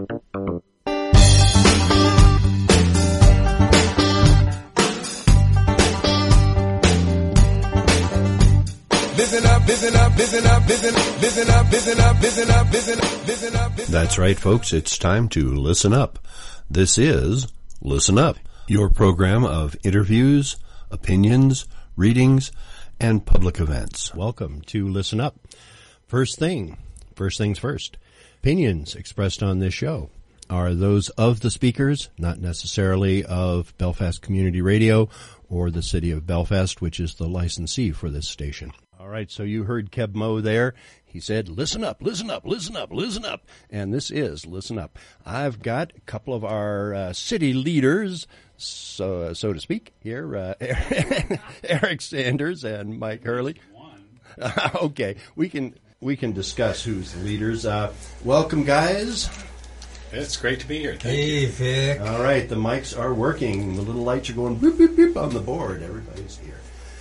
That's right, folks. It's time to listen up. This is Listen Up, your program of interviews, opinions, readings, and public events. Welcome to Listen Up. First things first. Opinions expressed on this show are those of the speakers, not necessarily of Belfast Community Radio or the City of Belfast, which is the licensee for this station. All right, so you heard Keb Mo there. He said, listen up, listen up, listen up, listen up. And this is Listen Up. I've got a couple of our city leaders, so to speak, here, Eric Sanders and Mike Hurley. Okay, we can discuss who's the leaders. Welcome, guys. It's great to be here. Thank you. Hey, Vic. All right, the mics are working. The little lights are going boop, boop, boop on the board. Everybody's here.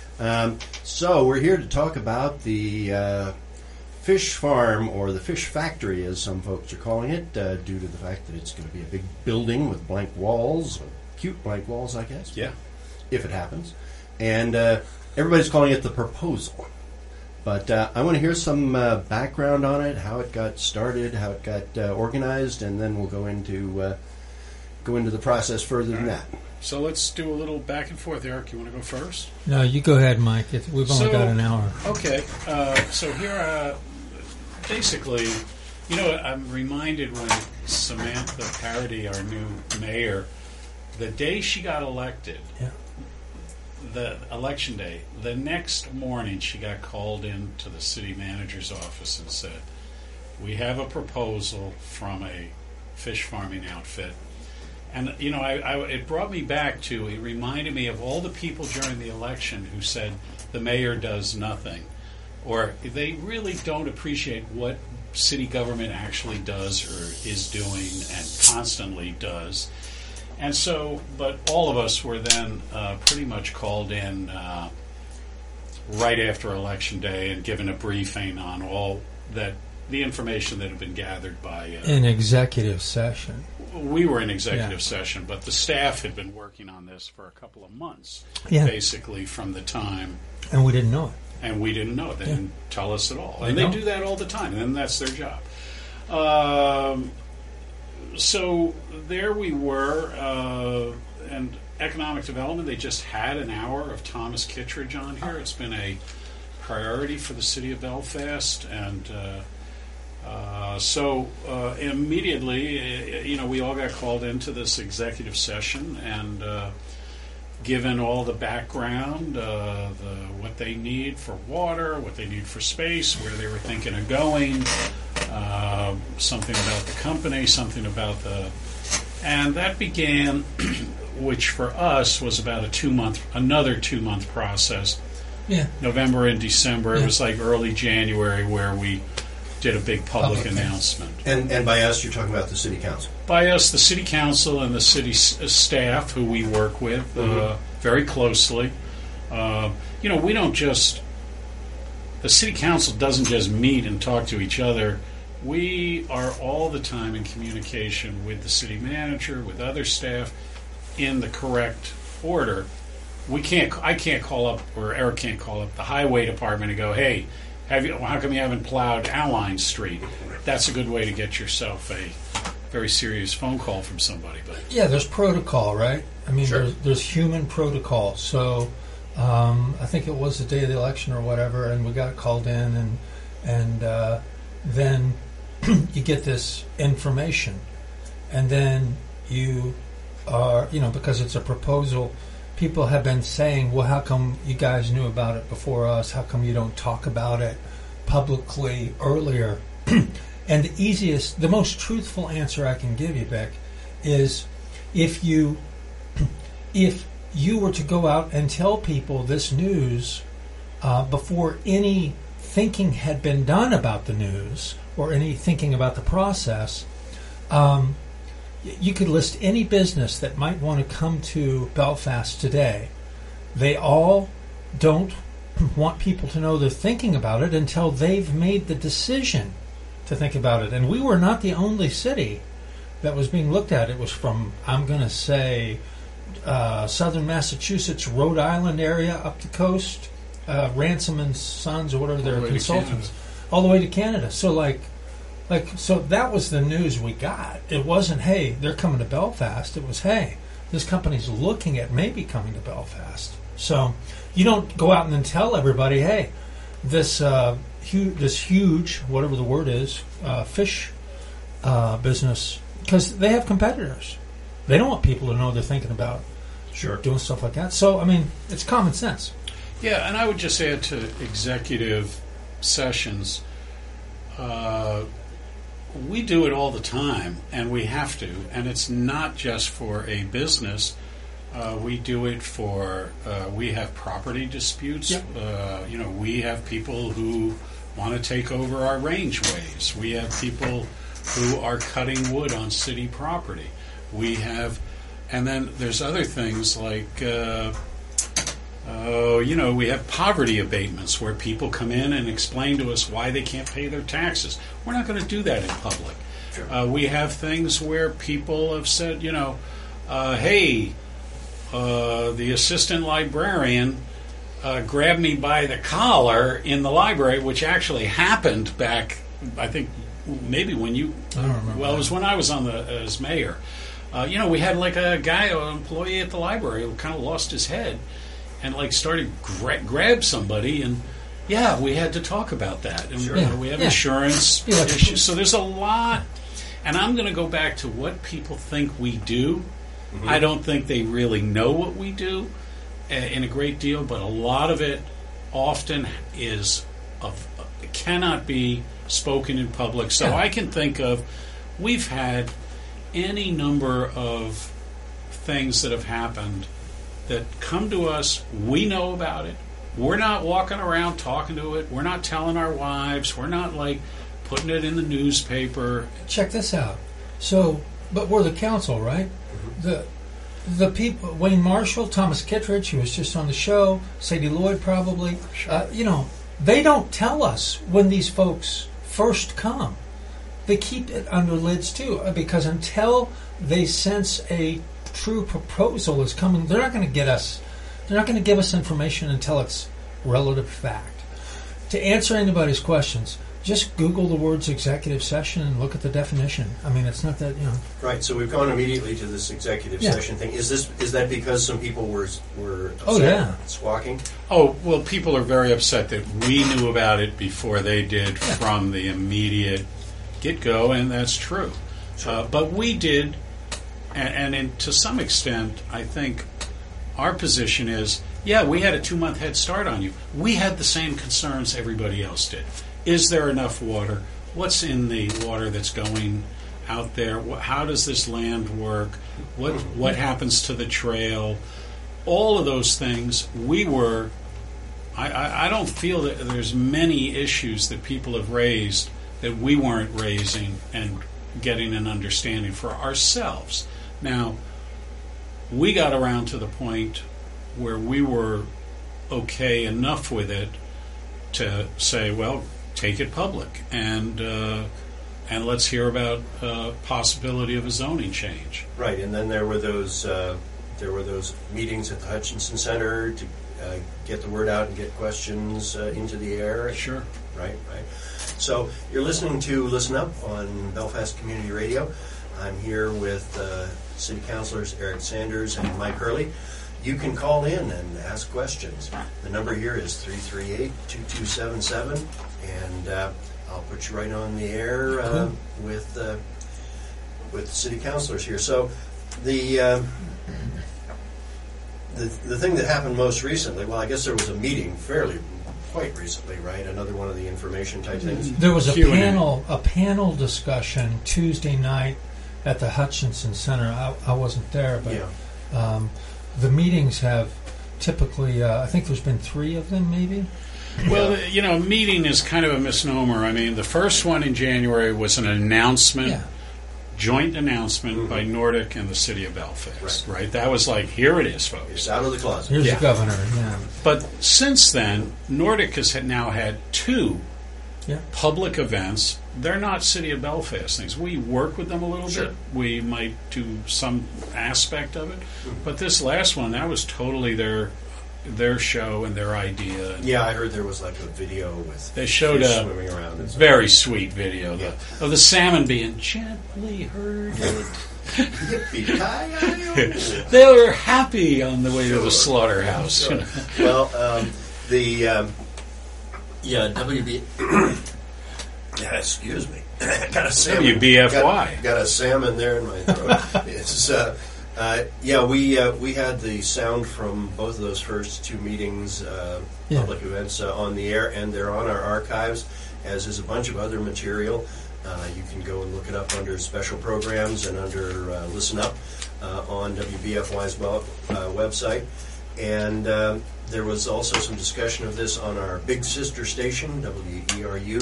So we're here to talk about the fish farm, or the fish factory, as some folks are calling it, due to the fact that it's going to be a big building with blank walls, cute blank walls, I guess. Yeah. If it happens. And everybody's calling it the proposal. But I want to hear some background on it, how it got started, how it got organized, and then we'll go into the process further than that. So let's do a little back and forth. Eric, you want to go first? No, you go ahead, Mike. We've only got an hour. Okay. So here, basically, I'm reminded when Samantha Paradis, our new mayor, the day she got elected, the election day, the next morning she got called into the city manager's office and said, we have a proposal from a fish farming outfit. And, it brought me back to, it reminded me of all the people during the election who said the mayor does nothing, or they really don't appreciate what city government actually does or is doing and constantly does. And so, but all of us were then pretty much called in right after Election Day and given a briefing on all that, the information that had been gathered by... an executive session. We were in executive session, but the staff had been working on this for a couple of months, basically from the time... And we didn't know it. And we didn't know it. They didn't tell us at all. And they do that all the time, and that's their job. So there we were, and economic development, they just had an hour of Thomas Kittredge on here. It's been a priority for the city of Belfast, and so immediately, we all got called into this executive session, and given all the background, what they need for water, what they need for space, where they were thinking of going, something about the company, something about and that began, which for us was about another 2-month process. Yeah. November and December. It was like early January where we did a big public announcement. And by us, you're talking about the city council? By us, the city council and the city staff who we work with very closely. We don't just... The city council doesn't just meet and talk to each other. We are all the time in communication with the city manager, with other staff, in the correct order. I can't call up, or Eric can't call up the highway department and go, hey, how come you haven't plowed Alline Street? That's a good way to get yourself a very serious phone call from somebody. But there's protocol, right? I mean, there's human protocol. So I think it was the day of the election or whatever, and we got called in, and then you get this information, and then you are, because it's a proposal, people have been saying, well, how come you guys knew about it before us? How come you don't talk about it publicly earlier? And the most truthful answer I can give you, Beck, is if you were to go out and tell people this news before any thinking had been done about the news or any thinking about the process, you could list any business that might want to come to Belfast today. They all don't want people to know they're thinking about it until they've made the decision to think about it. And we were not the only city that was being looked at. It was from, I'm going to say, southern Massachusetts, Rhode Island area up the coast, Ransom and Sons or whatever their consultants, all the way to Canada. So so that was the news we got. It wasn't, hey, they're coming to Belfast. It was, hey, this company's looking at maybe coming to Belfast. So you don't go out and then tell everybody, hey, this huge, whatever the word is, fish business, because they have competitors. They don't want people to know they're thinking about doing stuff like that. So, I mean, it's common sense. Yeah, and I would just add to executive sessions, we do it all the time, and we have to. And it's not just for a business. We do it for, we have property disputes. Yep. We have people who want to take over our rangeways. We have people who are cutting wood on city property. We have, and then there's other things like, we have poverty abatements where people come in and explain to us why they can't pay their taxes. We're not going to do that in public. Sure. We have things where people have said, hey, the assistant librarian grabbed me by the collar in the library, which actually happened back, I think, maybe when you... I don't remember. Well, it was when I was on as mayor. We had like a guy, an employee at the library who kind of lost his head and started grab somebody, and we had to talk about that. And we have insurance issues. So there's a lot, and I'm going to go back to what people think we do. Mm-hmm. I don't think they really know what we do in a great deal, but a lot of it often cannot be spoken in public. So I can think of, we've had any number of things that have happened that come to us. We know about it. We're not walking around talking to it. We're not telling our wives. We're not putting it in the newspaper. Check this out. So, but we're the council, right? Mm-hmm. The people, Wayne Marshall, Thomas Kittredge, who was just on the show, Sadie Lloyd probably, they don't tell us when these folks first come. They keep it under lids too, because until they sense a true proposal is coming, they're not going to give us information until it's relative fact. To answer anybody's questions, just Google the words executive session and look at the definition. I mean, it's not that, Right, so we've gone immediately to this executive session thing. Is that because some people were upset, squawking? Oh, well, people are very upset that we knew about it before they did from the immediate get-go, and that's true. Sure. But we did, and to some extent, I think our position is, we had a 2-month head start on you. We had the same concerns everybody else did. Is there enough water? What's in the water that's going out there? How does this land work? What happens to the trail? All of those things, I don't feel that there's many issues that people have raised that we weren't raising and getting an understanding for ourselves. Now, we got around to the point where we were okay enough with it to say, well, take it public, and let's hear about possibility of a zoning change. Right, and then there were those meetings at the Hutchinson Center to get the word out and get questions into the air. Sure. Right. So you're listening to Listen Up on Belfast Community Radio. I'm here with City Councilors Eric Sanders and Mike Hurley. You can call in and ask questions. The number here is 338-2277, and I'll put you right on the air with City Councilors here. So the thing that happened most recently, well, I guess there was a meeting quite recently, right? Another one of the information type things. There was a panel discussion Tuesday night at the Hutchinson Center. I wasn't there, but the meetings have typically, I think there's been 3 of them, maybe. Well, meeting is kind of a misnomer. I mean, the first one in January was an announcement, joint announcement by Nordic and the City of Belfast, right? That was like, here it is, folks. It's out of the closet. Here's the governor, But since then, Nordic has now had 2 Yeah. Public events, they're not City of Belfast things. We work with them a little bit. We might do some aspect of it. But this last one, that was totally their show and their idea. Yeah, I heard there was like a video with they showed fish a swimming around. And very sweet video Yeah. of the salmon being gently herded. Yippee-ki-yi-yo. They were happy on the way to the slaughterhouse. Sure. Well, WB. Yeah, excuse me. Got a salmon. WBFY. Got a salmon there in my throat. It's we had the sound from both of those first two meetings, public events on the air, and they're on our archives, as is a bunch of other material. You can go and look it up under special programs and under Listen Up on WBFY's website. And there was also some discussion of this on our big sister station, WERU.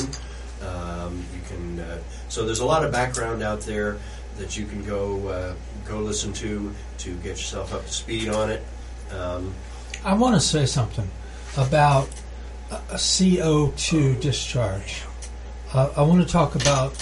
So there's a lot of background out there that you can go listen to get yourself up to speed on it. I want to say something about a CO2 discharge. I want to talk about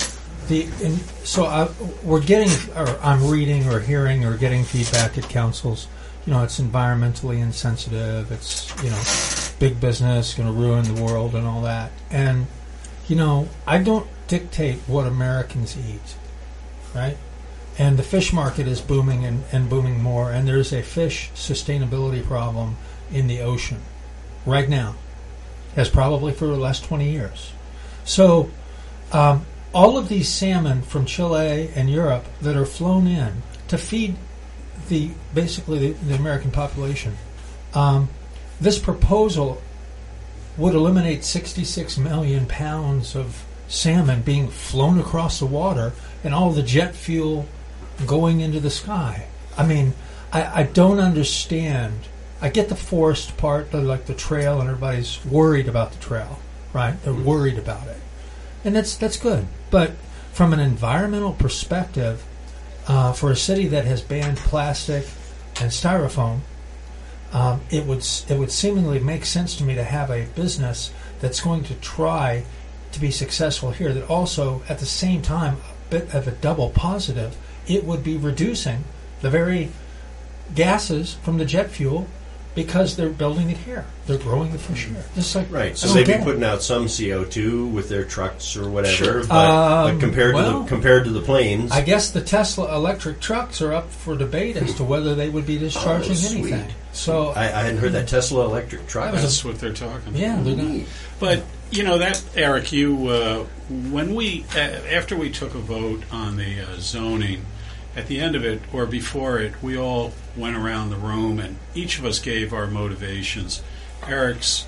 I'm reading or hearing or getting feedback at councils. It's environmentally insensitive. It's, big business, going to ruin the world and all that. And, I don't dictate what Americans eat, right? And the fish market is booming and booming more. And there's a fish sustainability problem in the ocean right now, as probably for the last 20 years. So all of these salmon from Chile and Europe that are flown in to feed the American population, this proposal would eliminate 66 million pounds of salmon being flown across the water and all the jet fuel going into the sky. I mean, I don't understand. I get the forest part, like the trail, and everybody's worried about the trail, right? They're worried about it. And that's good. But from an environmental perspective, for a city that has banned plastic and styrofoam, it would seemingly make sense to me to have a business that's going to try to be successful here that also, at the same time, a bit of a double positive, it would be reducing the very gases from the jet fuel because they're building it here. They're growing the fish here. Just like right. So they'd be putting out some CO2 with their trucks or whatever, but compared to the planes, I guess the Tesla electric trucks are up for debate as to whether they would be discharging anything. So I hadn't heard that Tesla electric truck. That's what they're talking about. Yeah, they're not. But that, Eric, when we after we took a vote on the zoning. At the end of it, or before it, we all went around the room and each of us gave our motivations. Eric's,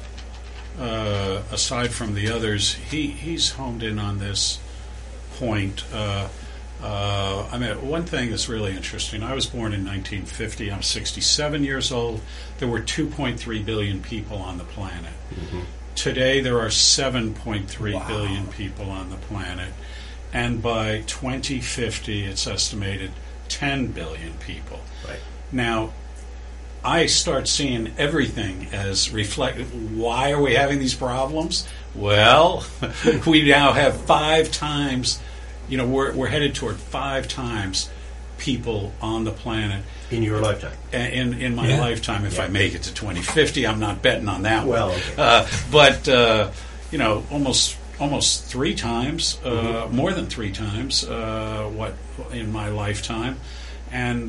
aside from the others, he's homed in on this point. One thing that's really interesting, I was born in 1950. I'm 67 years old. There were 2.3 billion people on the planet. Mm-hmm. Today, there are 7.3 billion people on the planet. And by 2050, it's estimated 10 billion people. Right. Now, I start seeing everything as why are we having these problems? Well, we now have 5 times, we're headed toward 5 times people on the planet. In your lifetime. In my lifetime, if I make it to 2050, I'm not betting on that one. But, almost 3 times, more than 3 times, what in my lifetime, and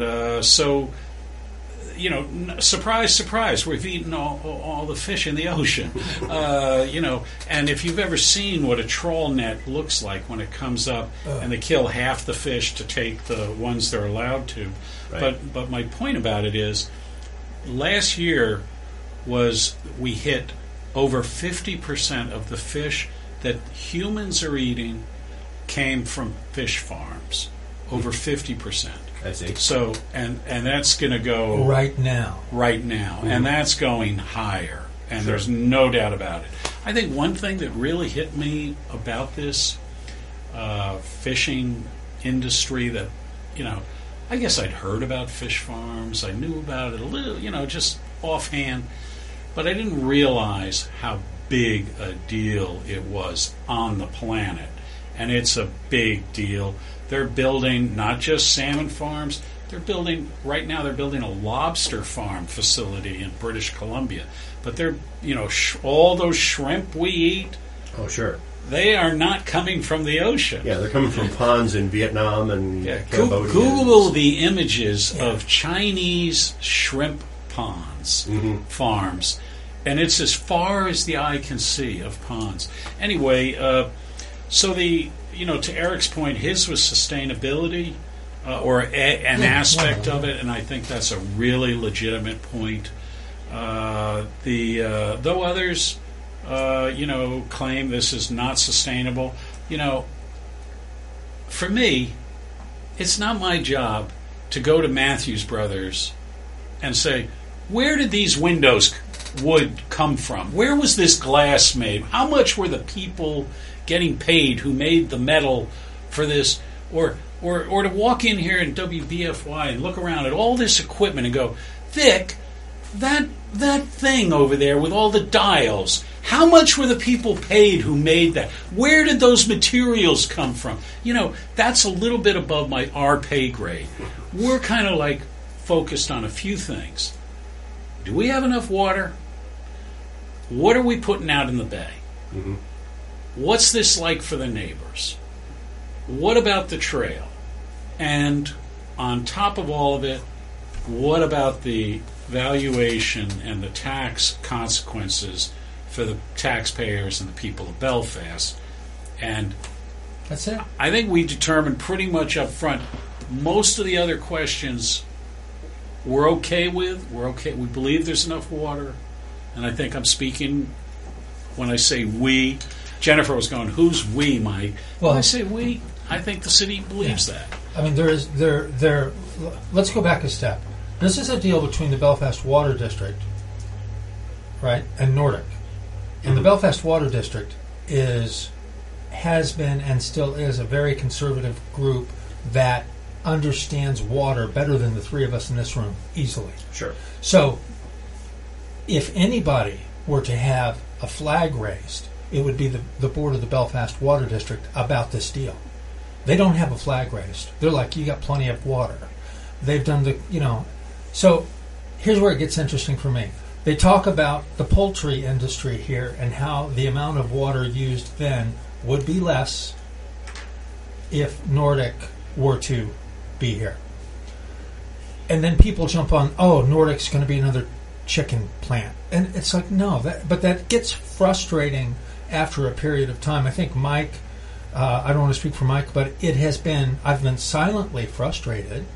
surprise, surprise, we've eaten all the fish in the ocean, and if you've ever seen what a trawl net looks like when it comes up, and they kill half the fish to take the ones they're allowed to, right. But my point about it is, last year we hit over 50% of the fish that humans are eating came from fish farms, over 50%. I see. So, and that's going to go right now, mm-hmm. And that's going higher, and there's no doubt about it. I think one thing that really hit me about this fishing industry that, I guess I'd heard about fish farms, I knew about it a little, just offhand, but I didn't realize how big a deal it was on the planet. And it's a big deal. They're building not just salmon farms, they're building a lobster farm facility in British Columbia. But they're, all those shrimp we eat. Oh, sure. They are not coming from the ocean. Yeah, they're coming from ponds in Vietnam and Cambodia. Google the images of Chinese shrimp ponds, farms, and it's as far as the eye can see of ponds. Anyway, so to Eric's point, his was sustainability or an aspect of it, and I think that's a really legitimate point. Though others, claim this is not sustainable, for me, it's not my job to go to Matthews Brothers and say, where did these windows wood come from? Where was this glass made? How much were the people getting paid who made the metal for this? Or to walk in here in WBFY and look around at all this equipment and go, Vic, that thing over there with all the dials, how much were the people paid who made that? Where did those materials come from? That's a little bit above our pay grade. We're kind of like focused on a few things. Do we have enough water? What are we putting out in the bay? Mm-hmm. What's this like for the neighbors? What about the trail? And on top of all of it, what about the valuation and the tax consequences for the taxpayers and the people of Belfast? And that's it. I think we determined pretty much up front most of the other questions we're okay with. We're okay. We believe there's enough water. And I think I'm speaking when I say we. Jennifer was going, who's we, Mike? Well, when I say we, I think the city believes that. I mean, let's go back a step. This is a deal between the Belfast Water District, right, and Nordic. And the Belfast Water District has been and still is a very conservative group that understands water better than the three of us in this room, easily. Sure. So, if anybody were to have a flag raised, it would be the board of the Belfast Water District about this deal. They don't have a flag raised. They're like, you got plenty of water. They've done So, here's where it gets interesting for me. They talk about the poultry industry here and how the amount of water used then would be less if Nordic were to be here. And then people jump on, Nordic's going to be another chicken plant. And it's like, no, but that gets frustrating after a period of time. I think Mike, I don't want to speak for Mike, but I've been silently frustrated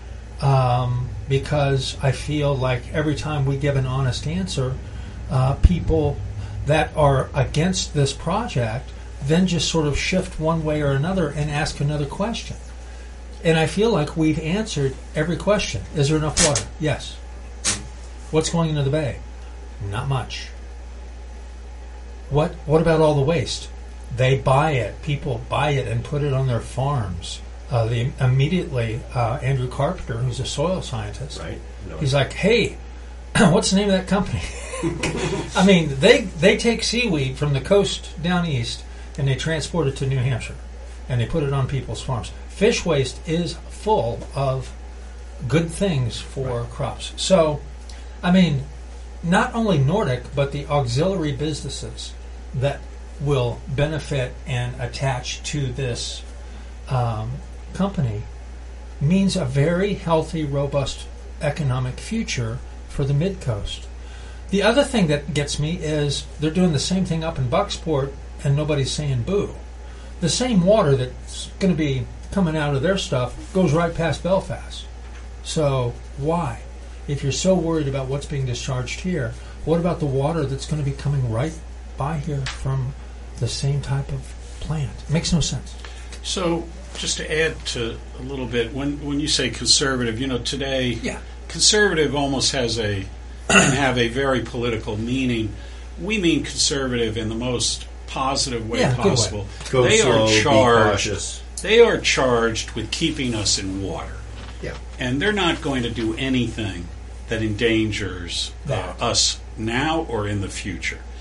because I feel like every time we give an honest answer, people that are against this project then just sort of shift one way or another and ask another question. And I feel like we've answered every question. Is there enough water? Yes. What's going into the bay? Not much. What about all the waste? They buy it. People buy it and put it on their farms. Immediately, Andrew Carpenter, who's a soil scientist, right. He's like, hey, what's the name of that company? I mean, they take seaweed from the coast down east and they transport it to New Hampshire and they put it on people's farms. Fish waste is full of good things for crops. So, I mean, not only Nordic, but the auxiliary businesses that will benefit and attach to this company means a very healthy, robust economic future for the Mid-Coast. The other thing that gets me is they're doing the same thing up in Bucksport and nobody's saying boo. The same water that's going to be coming out of their stuff goes right past Belfast. So why? If you're so worried about what's being discharged here, what about the water that's going to be coming right by here from the same type of plant? It makes no sense. So just to add to a little bit, when you say conservative, today, conservative almost can have a very political meaning. We mean conservative in the most positive way possible. Go slow, be cautious. They are charged with keeping us in water. Yeah. And they're not going to do anything that endangers us now or in the future.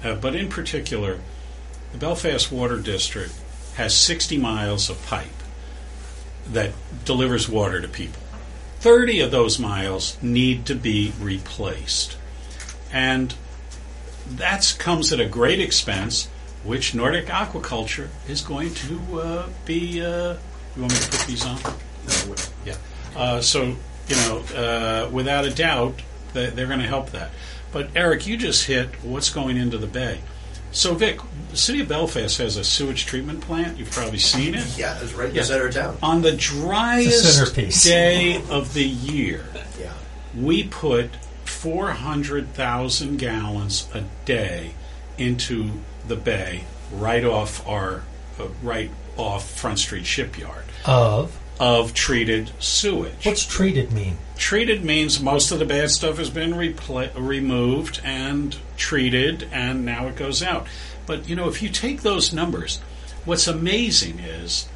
but in particular, the Belfast Water District has 60 miles of pipe that delivers water to people. 30 of those miles need to be replaced. And that comes at a great expense, which Nordic Aquaculture is going to be... you want me to put these on? No. Yeah. So, without a doubt, they're going to help that. But, Eric, you just hit what's going into the bay. So, Vic, the city of Belfast has a sewage treatment plant. You've probably seen it. Yeah, it's right in the center of town. On the driest day of the year, we put 400,000 gallons a day into the bay right off Front Street Shipyard of treated sewage. What's treated mean? Treated means most of the bad stuff has been removed and treated, and now it goes out. But, if you take those numbers, what's amazing is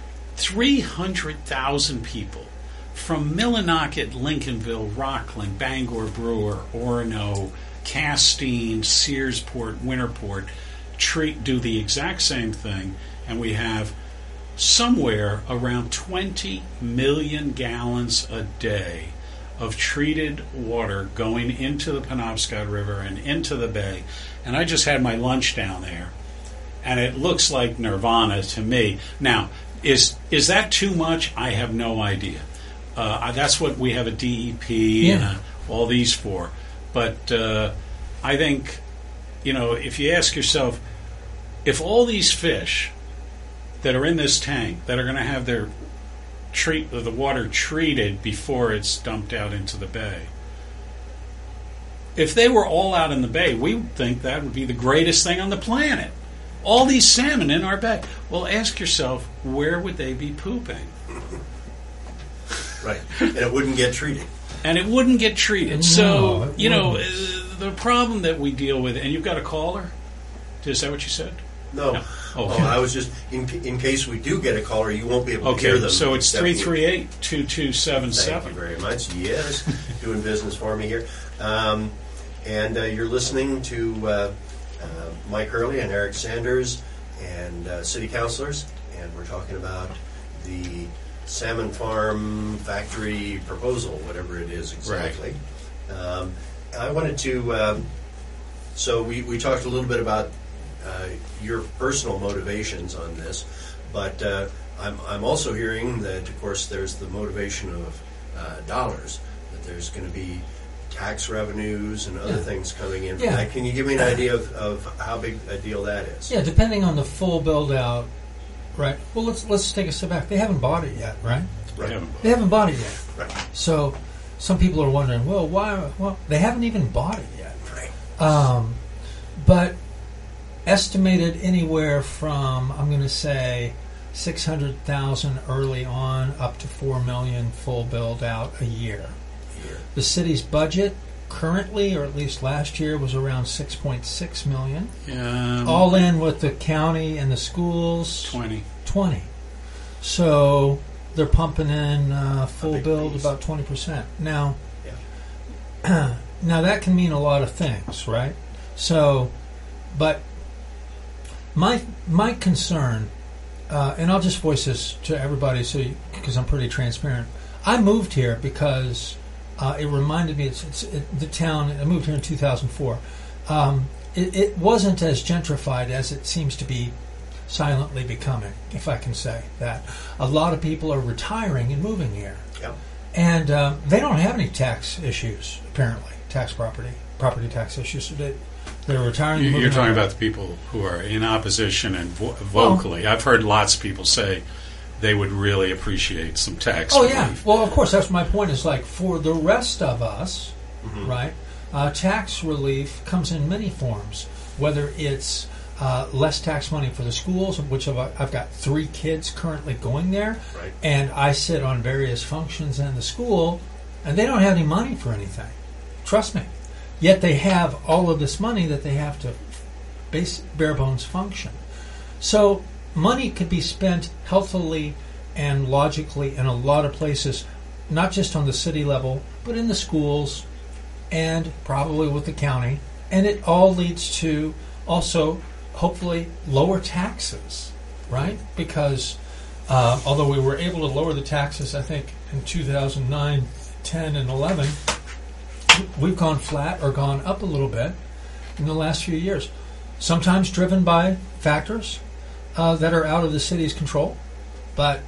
300,000 people from Millinocket, Lincolnville, Rockland, Bangor, Brewer, Orono, Castine, Searsport, Winterport do the exact same thing, and we have somewhere around 20 million gallons a day of treated water going into the Penobscot River and into the bay. And I just had my lunch down there, and it looks like nirvana to me. Now, is that too much? I have no idea. That's what we have a DEP and all these for. But I think, if you ask yourself, if all these fish that are in this tank that are going to have the water treated before it's dumped out into the bay, if they were all out in the bay, we would think that would be the greatest thing on the planet. All these salmon in our bay. Well, ask yourself, where would they be pooping? Right. And it wouldn't get treated. No, so, the problem that we deal with, and you've got a caller? Is that what you said? No. Okay. I was just, in case we do get a caller, you won't be able to hear them. So it's 338-2277. Thank you very much. Yes, doing business for me here. And you're listening to Mike Hurley and Eric Sanders and city councilors, and we're talking about the salmon farm factory proposal, whatever it is exactly. Right. I wanted to, so we talked a little bit about your personal motivations on this, but I'm also hearing that, of course, there's the motivation of dollars, that there's going to be tax revenues and other things coming in from that. Can you give me an idea of how big a deal that is? Yeah, depending on the full build-out, right? Well, let's take a step back. They haven't bought it yet, right? Right. They haven't bought it yet. Right. So some people are wondering, well, why? Well, they haven't even bought it yet. Right. But estimated anywhere from, I'm going to say, 600,000 early on up to 4 million full build-out a year. The city's budget currently, or at least last year, was around 6.6 million. All in with the county and the schools, 20. So they're pumping in full build piece. About 20%. Now, now that can mean a lot of things, right? So, but my concern, and I'll just voice this to everybody, because I'm pretty transparent. I moved here because it reminded me, the town. I moved here in 2004. It wasn't as gentrified as it seems to be silently becoming, if I can say that. A lot of people are retiring and moving here. Yep. And they don't have any tax issues, apparently, property tax issues. They're retiring. You're talking about the people who are in opposition and vocally. I've heard lots of people say they would really appreciate some tax relief. Yeah. Well, of course, that's my point. Is like for the rest of us, right? Tax relief comes in many forms, whether it's less tax money for the schools, which I've got 3 kids currently going there, right. And I sit on various functions in the school, and they don't have any money for anything. Trust me. Yet they have all of this money that they have to bare bones function. So money could be spent healthily and logically in a lot of places, not just on the city level, but in the schools and probably with the county. And it all leads to also, hopefully, lower taxes, right? Because although we were able to lower the taxes, I think, in 2009, 10, and 11, we've gone flat or gone up a little bit in the last few years. Sometimes driven by factors that are out of the city's control. But,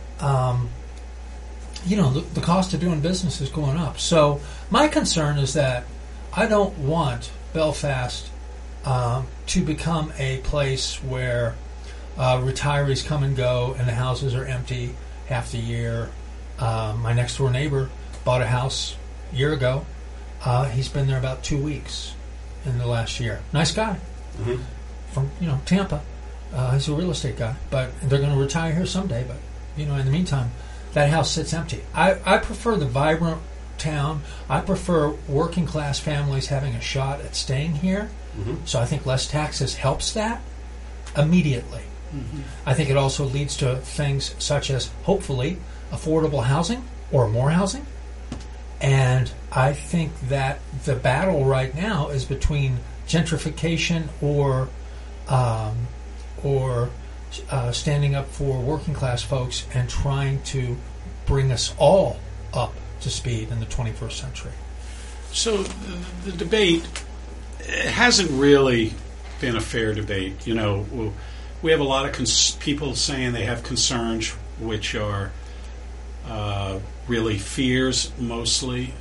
the cost of doing business is going up. So my concern is that I don't want Belfast to become a place where retirees come and go and the houses are empty half the year. My next door neighbor bought a house a year ago. He's been there about 2 weeks in the last year. Nice guy from Tampa. He's a real estate guy, but they're going to retire here someday. But in the meantime, that house sits empty. I prefer the vibrant town. I prefer working class families having a shot at staying here. So I think less taxes helps that immediately. I think it also leads to things such as, hopefully, affordable housing or more housing. And I think that the battle right now is between gentrification or standing up for working class folks and trying to bring us all up to speed in the 21st century. So the debate hasn't really been a fair debate. We have a lot of people saying they have concerns, which are really fears mostly.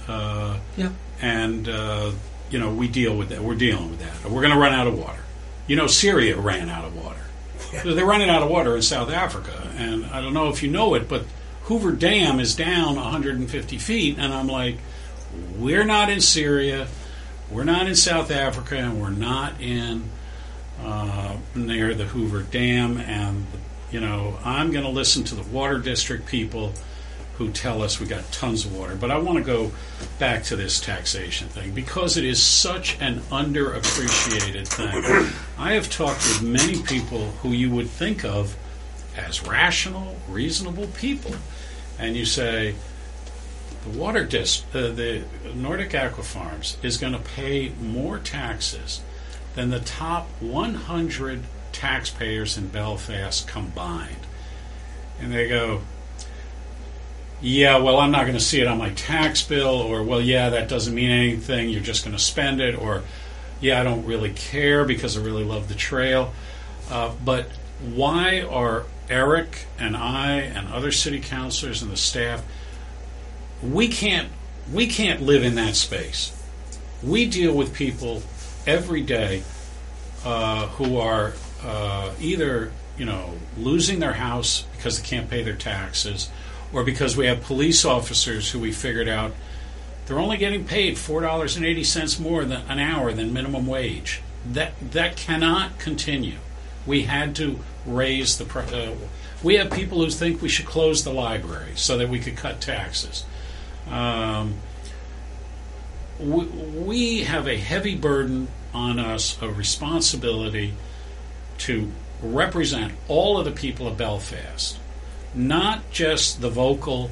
And, we deal with that. We're dealing with that. We're going to run out of water. Syria ran out of water. They're running out of water in South Africa. And I don't know if you know it, but Hoover Dam is down 150 feet. And I'm like, we're not in Syria. We're not in South Africa. And we're not in near the Hoover Dam. And, I'm going to listen to the Water District people who tell us we got tons of water. But I want to go back to this taxation thing because it is such an underappreciated thing. I have talked with many people who you would think of as rational, reasonable people. And you say, the the Nordic Aquafarms is going to pay more taxes than the top 100 taxpayers in Belfast combined. And they go, yeah, well, I'm not going to see it on my tax bill, or, well, yeah, that doesn't mean anything, you're just going to spend it, or, yeah, I don't really care because I really love the trail. But why are Eric and I and other city councilors and the staff, we can't live in that space. We deal with people every day who are either, losing their house because they can't pay their taxes, or because we have police officers who we figured out they're only getting paid $4.80 more than an hour than minimum wage. That cannot continue. We had to raise the we have people who think we should close the library so that we could cut taxes. We have a heavy burden on us, a responsibility to represent all of the people of Belfast. Not just the vocal,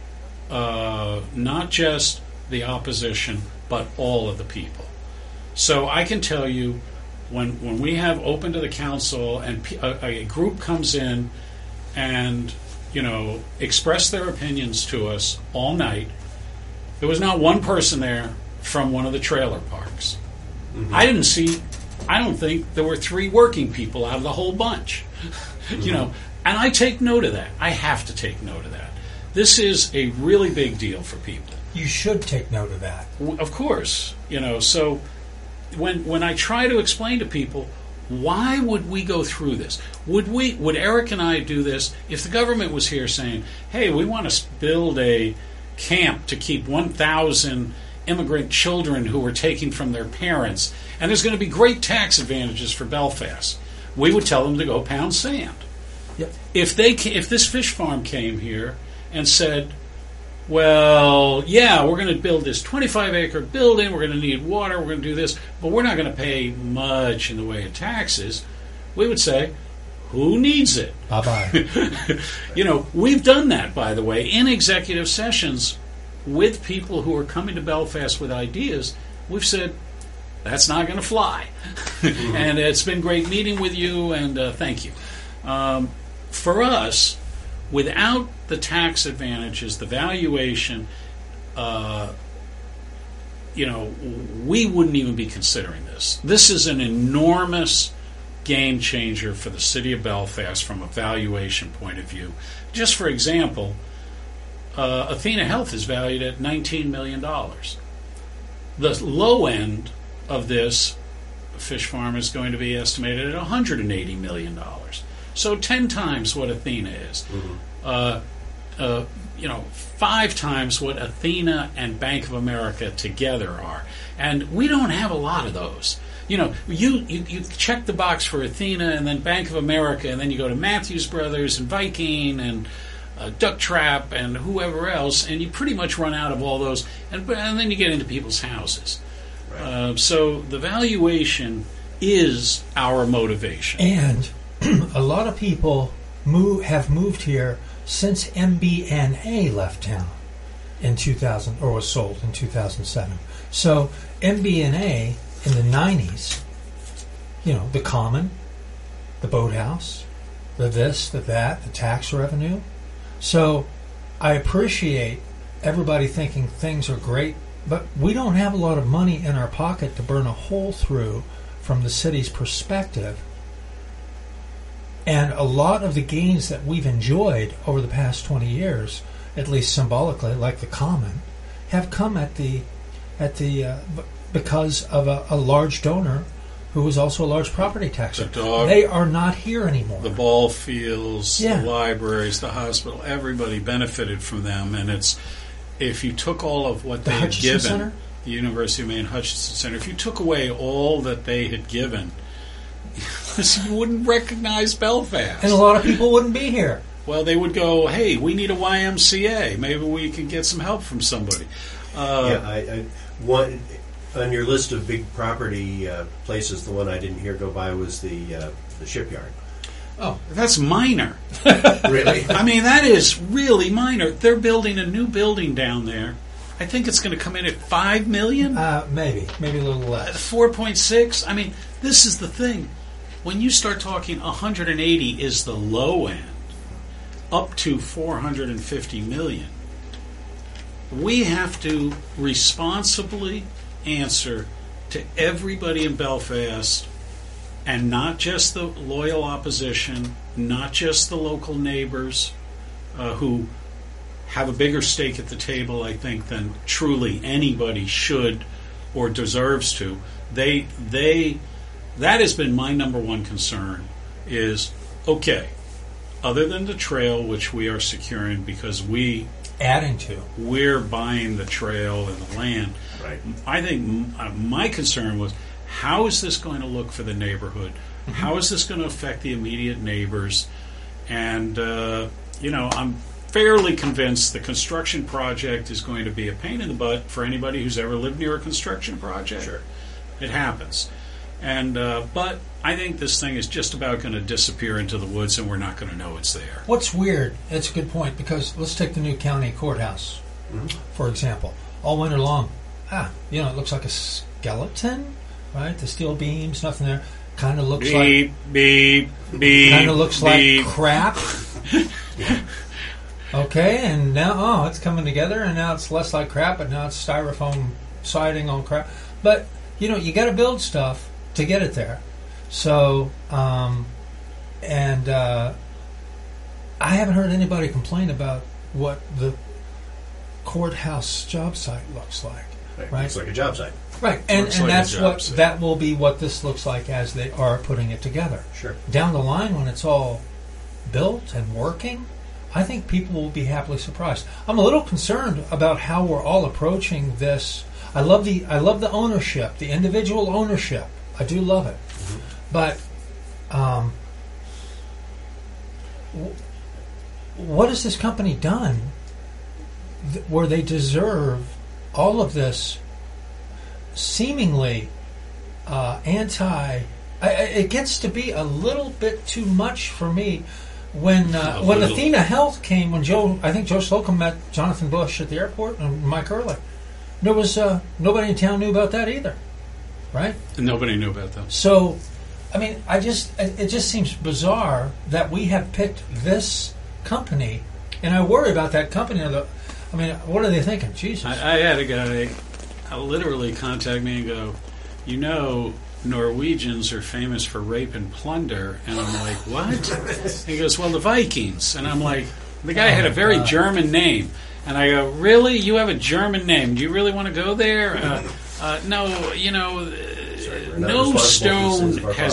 not just the opposition, but all of the people. So I can tell you, when we have open to the council and a group comes in and express their opinions to us all night, there was not one person there from one of the trailer parks. I don't think there were 3 working people out of the whole bunch. And I take note of that. I have to take note of that. This is a really big deal for people. You should take note of that. Of course. So when I try to explain to people, why would we go through this? Would Eric and I do this if the government was here saying, hey, we want to build a camp to keep 1,000 immigrant children who were taken from their parents, and there's going to be great tax advantages for Belfast? We would tell them to go pound sand. Yep. If this fish farm came here and said, well, yeah, we're going to build this 25-acre building, we're going to need water, we're going to do this, but we're not going to pay much in the way of taxes, we would say, who needs it? Bye-bye. We've done that, by the way, in executive sessions with people who are coming to Belfast with ideas. We've said, That's not going to fly. And it's been great meeting with you, and thank you. For us, without the tax advantages, the valuation, we wouldn't even be considering this. This is an enormous game changer for the city of Belfast from a valuation point of view. Just for example, Athena Health is valued at $19 million. The low end of this fish farm is going to be estimated at $180 million. So 10 times what Athena is. 5 times what Athena and Bank of America together are. And we don't have a lot of those. You check the box for Athena and then Bank of America, and then you go to Matthews Brothers and Viking and Duck Trap and whoever else, and you pretty much run out of all those, and then you get into people's houses. Right. So the valuation is our motivation. And a lot of people have moved here since MBNA left town in 2000, or was sold in 2007. So MBNA in the 90s, the Common, the Boathouse, the this, the that, the tax revenue. So I appreciate everybody thinking things are great, but we don't have a lot of money in our pocket to burn a hole through from the city's perspective. And a lot of the gains that we've enjoyed over the past 20 years, at least symbolically, like the Common, have come because of a large donor who was also a large property taxer. They are not here anymore. The ball fields, the libraries, the hospital, everybody benefited from them. And if you took all of what they had given, Center? The University of Maine Hutchinson Center, if you took away all that they had given, you wouldn't recognize Belfast. And a lot of people wouldn't be here. Well, they would go, hey, we need a YMCA. Maybe we can get some help from somebody. On your list of big property places, the one I didn't hear go by was the shipyard. Oh, that's minor. Really? I mean, that is really minor. They're building a new building down there. I think it's going to come in at $5 million. Maybe a little less. 4.6. I mean, this is the thing. When you start talking 180 is the low end, up to $450 million. We have to responsibly answer to everybody in Belfast, and not just the loyal opposition, not just the local neighbors who have a bigger stake at the table, I think, than truly anybody should or deserves to. That has been my number one concern is, okay, other than the trail, which we are securing because we're buying the trail and the land. Right. I think my concern was, how is this going to look for the neighborhood? Mm-hmm. How is this going to affect the immediate neighbors? And, I'm fairly convinced the construction project is going to be a pain in the butt for anybody who's ever lived near a construction project. Sure. It happens. And but I think this thing is just about going to disappear into the woods, and we're not going to know it's there. What's weird, it's a good point, because let's take the new county courthouse, for example. All winter long, it looks like a skeleton, right? The steel beams, nothing there. Kind of looks like... Kind of looks like crap. Okay, and now, it's coming together, and now it's less like crap, but now it's styrofoam siding on crap. But, you got to build stuff to get it there. So, I haven't heard anybody complain about what the courthouse job site looks like. Right? Looks like a job site. Right, and that's that will be what this looks like as they are putting it together. Sure. Down the line, when it's all built and working, I think people will be happily surprised. I'm a little concerned about how we're all approaching this. I love the ownership, the individual ownership. I do love it. Mm-hmm. But what has this company done where they deserve all of this seemingly it gets to be a little bit too much for me. When Athena Health came, I think Joe Slocum met Jonathan Bush at the airport and Mike Early, there was nobody in town knew about that either. right? And nobody knew about them. So, I mean, it just seems bizarre that we have picked this company, and I worry about that company. I mean, what are they thinking? Jesus. I had a guy literally contact me and go, you know, Norwegians are famous for rape and plunder. And I'm like, what? And he goes, well, the Vikings. And I'm like, the guy had a very German name. And I go, really? You have a German name? Do you really want to go there? No, you know, no stone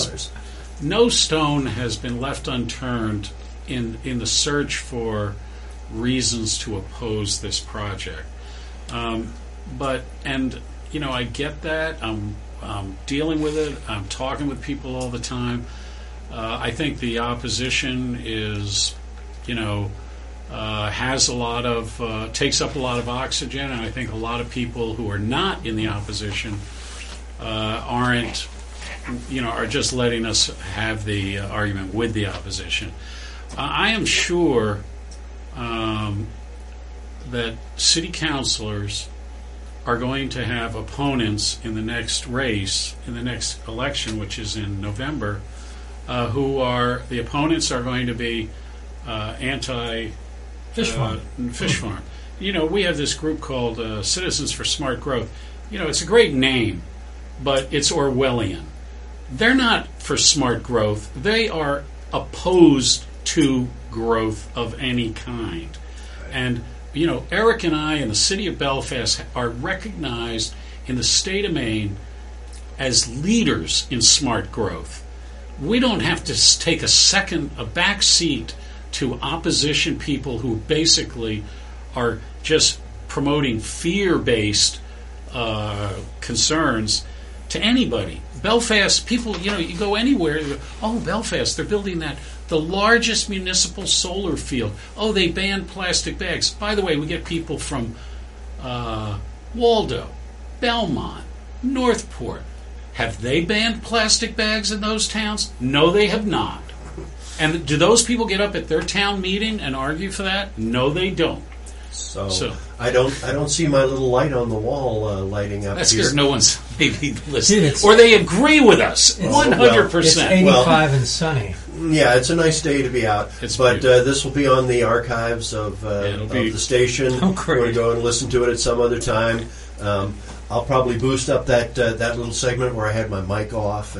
has been left unturned in the search for reasons to oppose this project. But you know, I get that. I'm dealing with it. I'm talking with people all the time. I think the opposition is, you know, has a lot of takes up a lot of oxygen, and I think a lot of people who are not in the opposition aren't, you know, are just letting us have the argument with the opposition. I am sure that city councilors are going to have opponents in the next race, in the next election, which is in November, the opponents are going to be anti Fish farm. You know, we have this group called Citizens for Smart Growth. You know, it's a great name, but it's Orwellian. They're not for smart growth. They are opposed to growth of any kind. And, you know, Eric and I in the city of Belfast are recognized in the state of Maine as leaders in smart growth. We don't have to take a back seat to opposition people who basically are just promoting fear-based concerns to anybody. Belfast, people, you know, you go anywhere, you go, oh, Belfast, they're building the largest municipal solar field. Oh, they banned plastic bags. By the way, we get people from Waldo, Belmont, Northport. Have they banned plastic bags in those towns? No, they have not. And do those people get up at their town meeting and argue for that? No, they don't. So I don't see my little light on the wall lighting up. That's here. because no one's maybe listening, or they agree with us 100%. It's 85 and sunny. Yeah, it's a nice day to be out. But this will be on the archives of the station. Oh, great. We're going to go and listen to it at some other time. I'll probably boost up that little segment where I had my mic off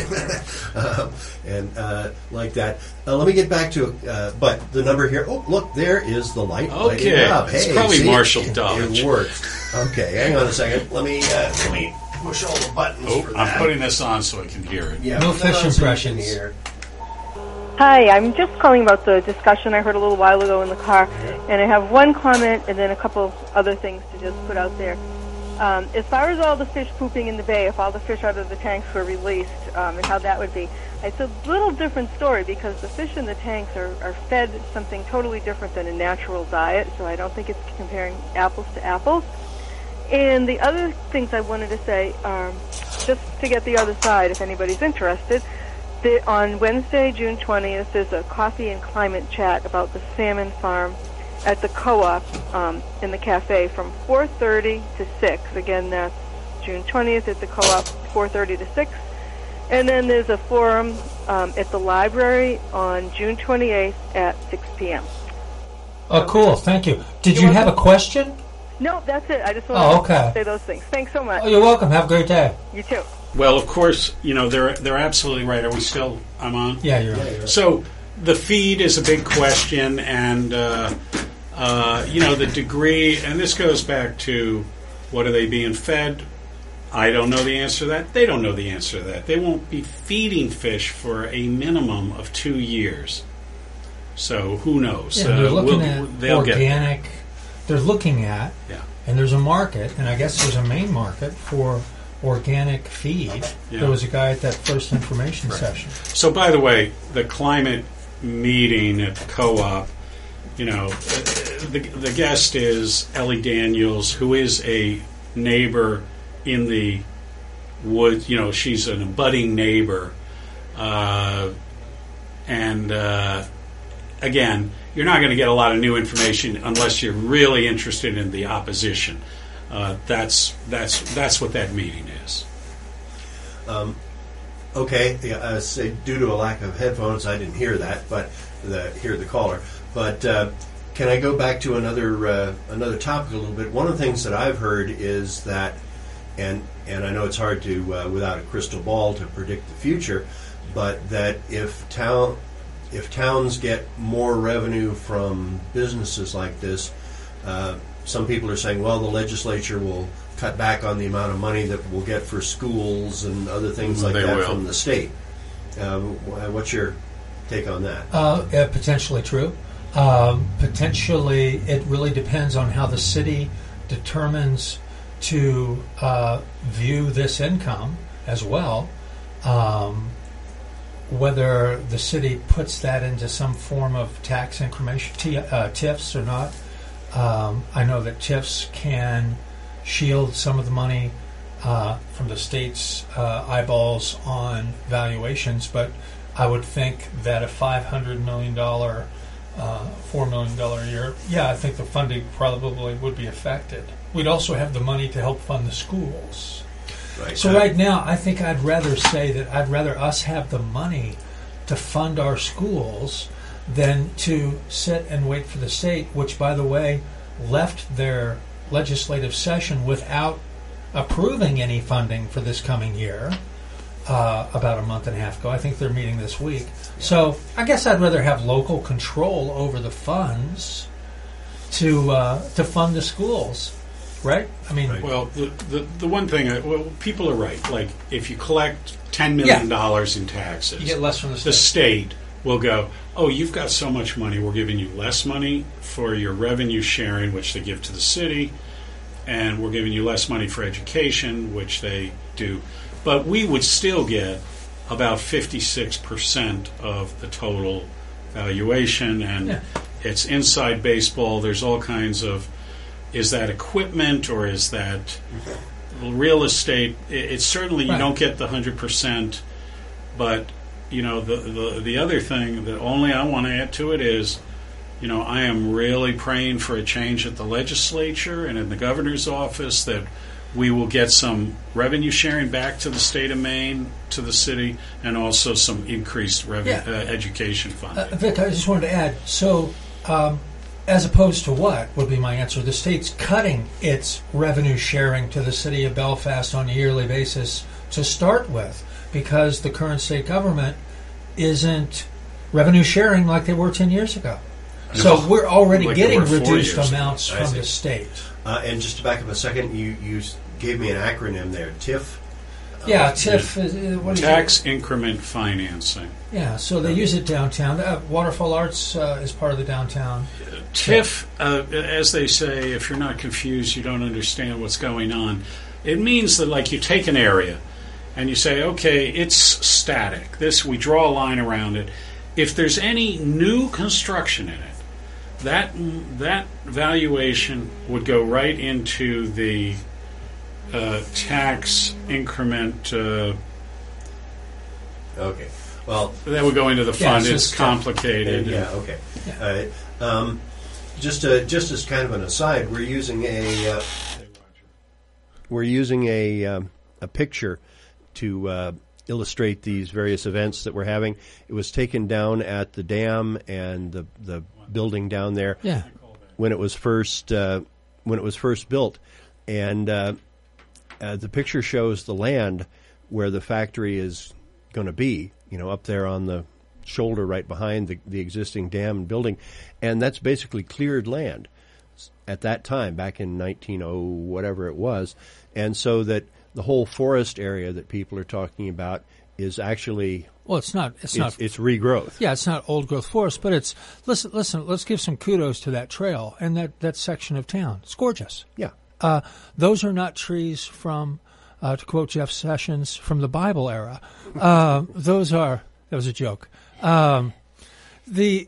and like that. Let me get back to but the number here. Oh, look, there is the light lighting up. It's hey, probably see, Marshall Dodge. It worked. Okay, hang on a second. Let me push all the buttons. For that. I'm putting this on so I can hear it. Yeah, no fish impressions here. Hi, I'm just calling about the discussion I heard a little while ago in the car, and I have one comment and then a couple other things to just put out there. As far as all the fish pooping in the bay, if all the fish out of the tanks were released, and how that would be, it's a little different story because the fish in the tanks are fed something totally different than a natural diet, so I don't think it's comparing apples to apples. And the other things I wanted to say, just to get the other side, if anybody's interested, on Wednesday, June 20th, there's a coffee and climate chat about the salmon farm at the co-op in the cafe from 4:30 to 6. Again, that's June 20th at the co-op, 4:30 to 6. And then there's a forum at the library on June 28th at 6 p.m. Oh, cool. Thank you. Did you have a question? No, that's it. I just wanted to say those things. Thanks so much. Oh, you're welcome. Have a great day. You too. Well, of course, you know, they're absolutely right. Are we still? I'm on? Yeah, you're on. So the feed is a big question, and you know, the degree, and this goes back to what are they being fed? I don't know the answer to that. They don't know the answer to that. They won't be feeding fish for a minimum of 2 years. So who knows? Yeah, they're looking at organic. They're looking at, and there's a market, and I guess there's a main market for organic feed. Yeah. There was a guy at that first information session. So, by the way, the climate meeting at the co-op, you know, the guest is Ellie Daniels, who is a neighbor in the woods. You know, she's an abutting neighbor. Again, you're not going to get a lot of new information unless you're really interested in the opposition. That's what that meeting is. Okay, yeah, say due to a lack of headphones, I didn't hear that, but hear the caller. But can I go back to another topic a little bit? One of the things that I've heard is that, and I know it's hard to without a crystal ball to predict the future, but that if towns get more revenue from businesses like this, some people are saying, well, the legislature will cut back on the amount of money that we'll get for schools and other things like that from the state. What's your take on that? Potentially true. Potentially, it really depends on how the city determines to view this income as well. Whether the city puts that into some form of tax incremation, TIFs or not. I know that TIFs can shield some of the money from the state's eyeballs on valuations, but I would think that a $500 million, $4 million a year, I think the funding probably would be affected. We'd also have the money to help fund the schools. Right. So right now, I think I'd rather say that I'd rather us have the money to fund our schools than to sit and wait for the state, which, by the way, left their legislative session without approving any funding for this coming year about a month and a half ago. I think they're meeting this week. So I guess I'd rather have local control over the funds to fund the schools, right? I mean, right. Well, the one thing, people are right. Like, if you collect $10 million in taxes, you get less from the state. The state will go, oh, you've got so much money, we're giving you less money for your revenue sharing, which they give to the city, and we're giving you less money for education, which they do. But we would still get about 56% of the total valuation, and it's inside baseball. There's all kinds of, is that equipment or is that real estate? It's certainly, you don't get the 100%, but you know, the other thing that only I want to add to it is, you know, I am really praying for a change at the legislature and in the governor's office, that we will get some revenue sharing back to the state of Maine, to the city, and also some increased education funding. Vic, I just wanted to add, so as opposed to what would be my answer? The state's cutting its revenue sharing to the city of Belfast on a yearly basis to start with, because the current state government isn't revenue sharing like they were 10 years ago. So we're already getting reduced amounts from the state. And just to back up a second, you gave me an acronym there, TIF. TIF is what tax is increment financing. Yeah, so they use it downtown. Waterfall Arts is part of the downtown. TIF, as they say, if you're not confused, you don't understand what's going on. It means that, like, you take an area and you say, okay, it's static. We draw a line around it. If there's any new construction in it, that valuation would go right into the tax increment. Okay. Well, that would go into the fund. It's complicated. Okay. Yeah. All right. Just as kind of an aside, we're using a picture to illustrate these various events that we're having. It was taken down at the dam and the building down there when it was first built, and the picture shows the land where the factory is going to be, you know, up there on the shoulder right behind the existing dam and building, and that's basically cleared land at that time, back in 1900 whatever it was, and so that the whole forest area that people are talking about is actually it's regrowth. Yeah, it's not old growth forest, but it's listen. Let's give some kudos to that trail and that section of town. It's gorgeous. Yeah, those are not trees from, to quote Jeff Sessions, from the Bible era. That was a joke. The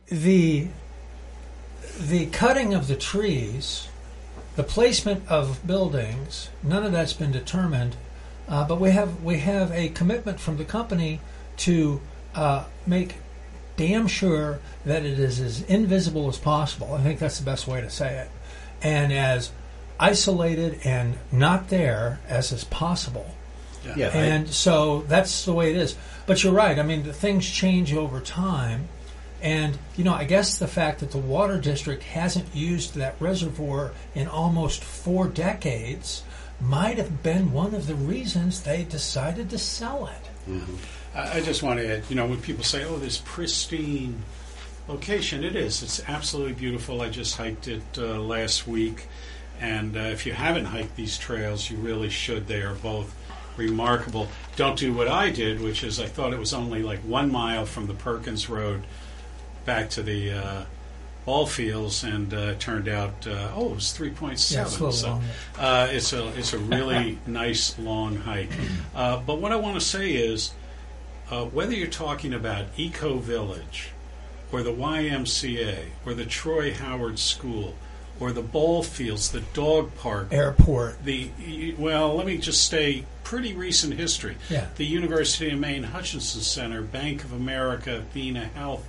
cutting of the trees, the placement of buildings, none of that's been determined, but we have a commitment from the company to make damn sure that it is as invisible as possible. I think that's the best way to say it, and as isolated and not there as is possible. Yeah. And so that's the way it is. But you're right. I mean, the things change over time. And, I guess the fact that the water district hasn't used that reservoir in almost 4 decades might have been one of the reasons they decided to sell it. Mm-hmm. I just want to add, when people say, oh, this pristine location, it is. It's absolutely beautiful. I just hiked it last week. And if you haven't hiked these trails, you really should. They are both remarkable. Don't do what I did, which is I thought it was only like 1 mile from the Perkins Road back to the ball fields, and it turned out, it was 3.7. Yeah, it's a little long. It's a really nice long hike. But what I want to say is, whether you're talking about Eco Village, or the YMCA, or the Troy Howard School, or the ball fields, the dog park, airport. Let me just say pretty recent history. Yeah. The University of Maine Hutchinson Center, Bank of America, Athena Health,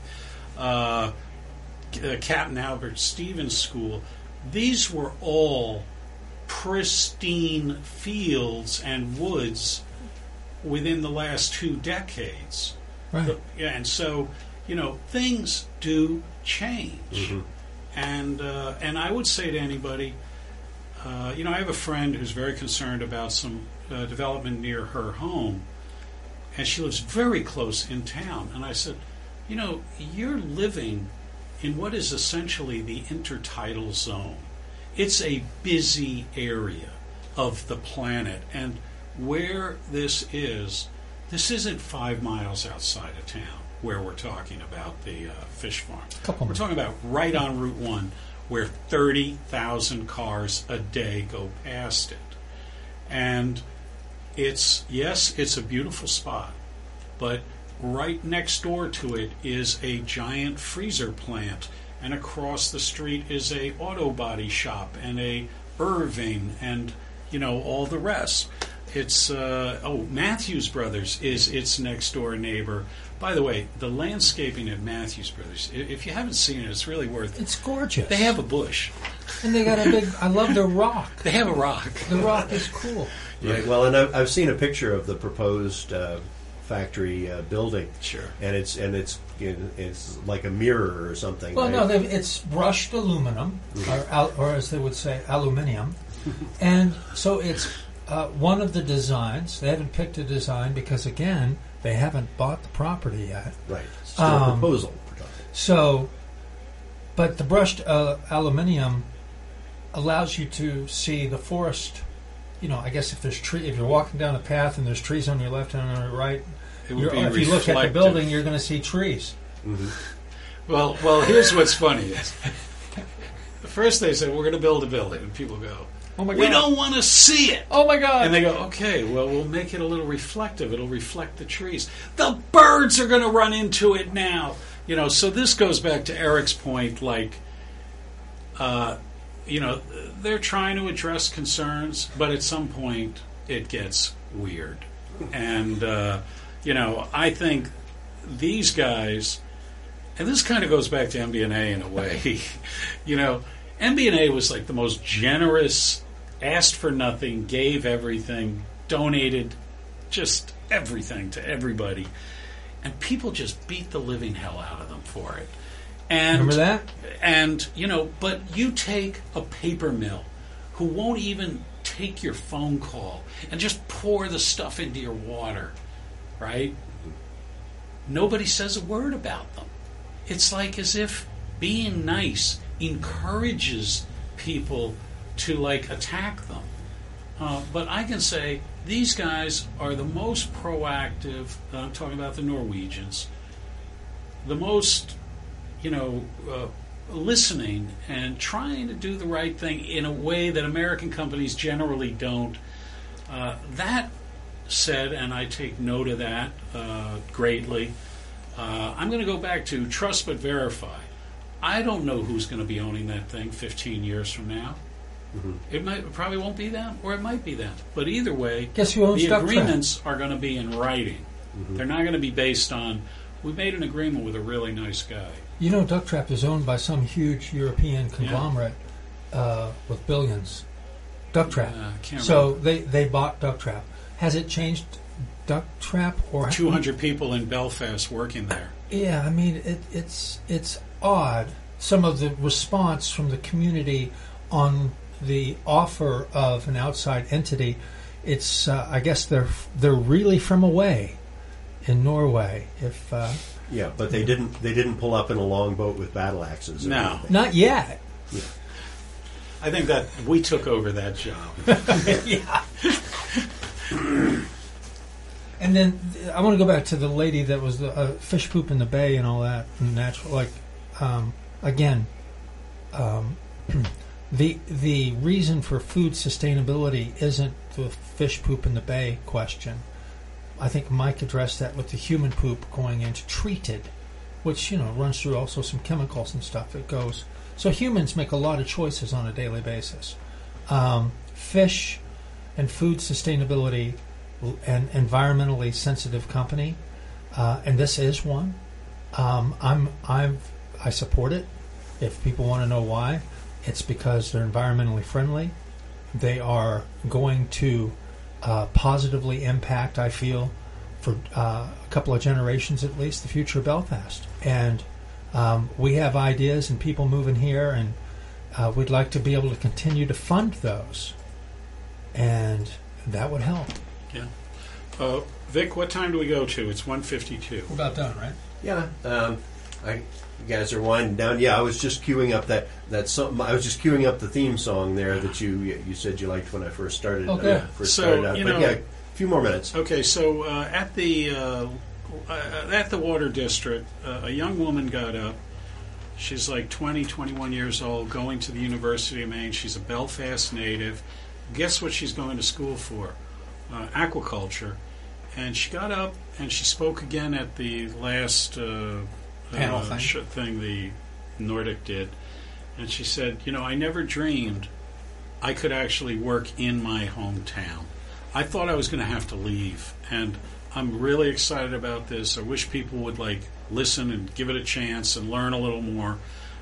Captain Albert Stevens School. These were all pristine fields and woods within the last 2 decades. Right. And so, things do change. Mm-hmm. And I would say to anybody, I have a friend who's very concerned about some development near her home, and she lives very close in town. And I said, you're living in what is essentially the intertidal zone. It's a busy area of the planet, and where this isn't 5 miles outside of town, where we're talking about the fish farm. We're talking about right on Route 1, where 30,000 cars a day go past it. And it's a beautiful spot, but right next door to it is a giant freezer plant, and across the street is a auto body shop and a Irving and all the rest. It's Matthews Brothers is its next door neighbor. By the way, the landscaping at Matthews Brothers, if you haven't seen it, it's really worth it. It's gorgeous. They have a bush. And they got a big, I love their rock. They have a rock. The rock is cool. Yeah, well, and I've seen a picture of the proposed factory building. Sure. And it's like a mirror or something. Well, right? no, it's brushed aluminum, or as they would say, aluminium. And so it's one of the designs. They haven't picked a design because, again, they haven't bought the property yet. Right. It's still a proposal. So, but the brushed aluminium allows you to see the forest. I guess if you're walking down a path and there's trees on your left and on your right, if you look at the building, you're going to see trees. Mm-hmm. Well, here's what's funny. First they say, we're going to build a building, and people go, oh my God, we don't want to see it. Oh my God. And they go, okay, well, we'll make it a little reflective. It'll reflect the trees. The birds are going to run into it now. So this goes back to Eric's point, they're trying to address concerns, but at some point it gets weird. And, I think these guys, and this kind of goes back to MBNA in a way, MBNA was like the most generous, asked for nothing, gave everything, donated just everything to everybody. And people just beat the living hell out of them for it. And, remember that? And, but you take a paper mill who won't even take your phone call and just pour the stuff into your water, right? Nobody says a word about them. It's like as if being nice encourages people to, attack them. But I can say these guys are the most proactive, I'm talking about the Norwegians, the most listening and trying to do the right thing in a way that American companies generally don't. That said, and I take note of that greatly, I'm going to go back to trust but verify. I don't know who's going to be owning that thing 15 years from now. Mm-hmm. It probably won't be them, or it might be them. But either way, guess who owns the Duck agreements Trap? Are going to be in writing. Mm-hmm. They're not going to be based on, we made an agreement with a really nice guy. Duck Trap is owned by some huge European conglomerate with billions. Duck Trap. Can't so they bought Duck Trap. Has it changed duck trap or 200 people in Belfast working there? Yeah, I mean it's odd. Some of the response from the community on the offer of an outside entity. It's I guess they're really from away in Norway. If yeah, but they didn't pull up in a longboat with battle axes. No, not yet. Yeah. I think that we took over that job. Yeah. And then I want to go back to the lady that was the fish poop in the bay and all that natural. The reason for food sustainability isn't the fish poop in the bay question. I think Mike addressed that with the human poop going into treated, which runs through also some chemicals and stuff that goes. So humans make a lot of choices on a daily basis. Fish and food sustainability, an environmentally sensitive company, and this is one. I support it. If people want to know why, it's because they're environmentally friendly. They are going to positively impact, I feel, for a couple of generations at least, the future of Belfast. And we have ideas and people moving here, and we'd like to be able to continue to fund those. And that would help. Yeah. Vic, what time do we go to? It's 1:52. We're about done, right? Yeah. You guys are winding down. Yeah, I was just queuing up that something. I was just queuing up the theme song there that you said you liked when I first started. Okay. Started out. But yeah, a few more minutes. Okay, so at the Water District, a young woman got up. She's like 20, 21 years old, going to the University of Maine. She's a Belfast native. Guess what she's going to school for? Aquaculture. And she got up and she spoke again at the last panel thing the Nordic did. And she said, I never dreamed I could actually work in my hometown. I thought I was going to have to leave. And I'm really excited about this. I wish people would listen and give it a chance and learn a little more.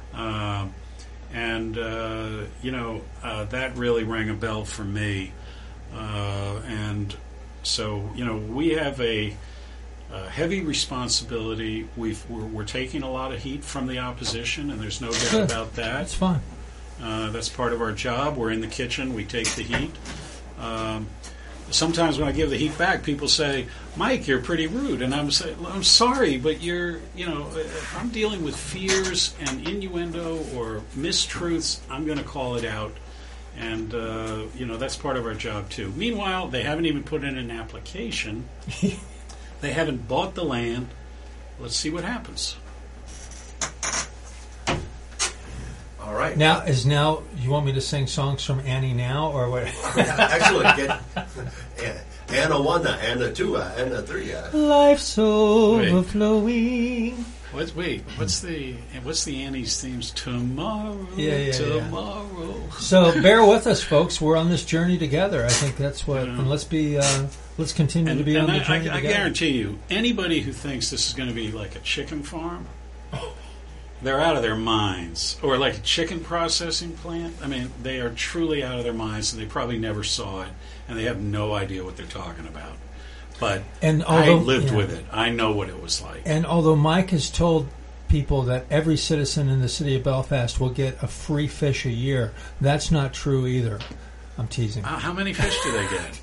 That really rang a bell for me. And so, we have a heavy responsibility. We're taking a lot of heat from the opposition, and there's no doubt about that. That's fine. That's part of our job. We're in the kitchen. We take the heat. Sometimes when I give the heat back, people say, "Mike, you're pretty rude," and I'm sorry, but if I'm dealing with fears and innuendo or mistruths, I'm going to call it out. And, that's part of our job, too. Meanwhile, they haven't even put in an application. They haven't bought the land. Let's see what happens. All right. Now, you want me to sing songs from Annie now, or what? Excellent. Anna 1, Anna 2, Anna 3. Life's overflowing. What's the Annie's themes? Tomorrow, yeah. tomorrow. So bear with us, folks. We're on this journey together. I think that's what. And let's continue to be on the journey together. I guarantee you, anybody who thinks this is going to be like a chicken farm, they're out of their minds. Or like a chicken processing plant. I mean, they are truly out of their minds, and they probably never saw it, and they have no idea what they're talking about. But I lived with it. I know what it was like. And although Mike has told people that every citizen in the city of Belfast will get a free fish a year, that's not true either. I'm teasing. How many fish do they get?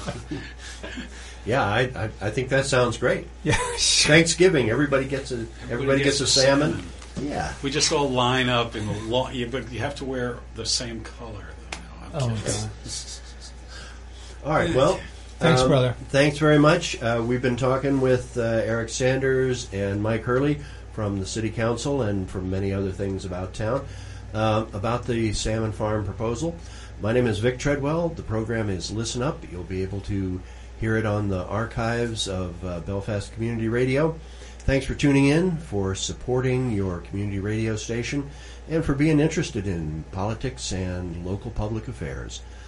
Yeah, I think that sounds great. Yeah. Thanksgiving, everybody gets a salmon. Yeah. We just all line up in the long, but you have to wear the same color. Oh my God. All right. Well. Thanks, brother. Thanks very much. We've been talking with Eric Sanders and Mike Hurley from the City Council and from many other things about town about the salmon farm proposal. My name is Vic Treadwell. The program is Listen Up. You'll be able to hear it on the archives of Belfast Community Radio. Thanks for tuning in, for supporting your community radio station, and for being interested in politics and local public affairs.